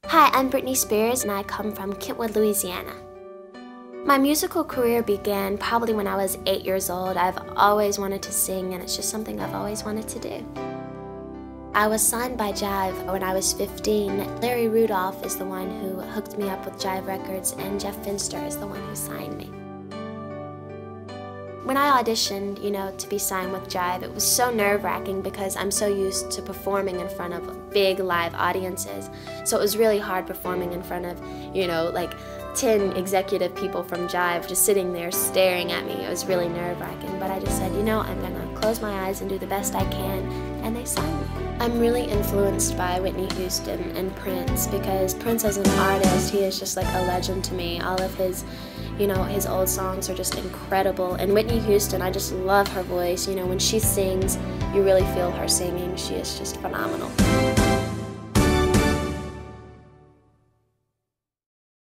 Hi, I'm Britney Spears and I come from Kentwood, Louisiana. My musical career began probably when I was 8 years old. I've always wanted to sing and it's just something I've always wanted to do. I was signed by Jive when I was 15. Larry Rudolph is the one who hooked me up with Jive Records and Jeff Finster is the one who signed me. When I auditioned, to be signed with Jive, it was so nerve-wracking because I'm so used to performing in front of big live audiences. So it was really hard performing in front of, 10 executive people from Jive just sitting there staring at me. It was really nerve-wracking, but I just said, I'm gonna close my eyes and do the best I can, and they signed me. I'm really influenced by Whitney Houston and Prince because Prince as an artist, he is just like a legend to me. All of his his old songs are just incredible. And Whitney Houston, I just love her voice. When she sings, you really feel her singing. She is just phenomenal.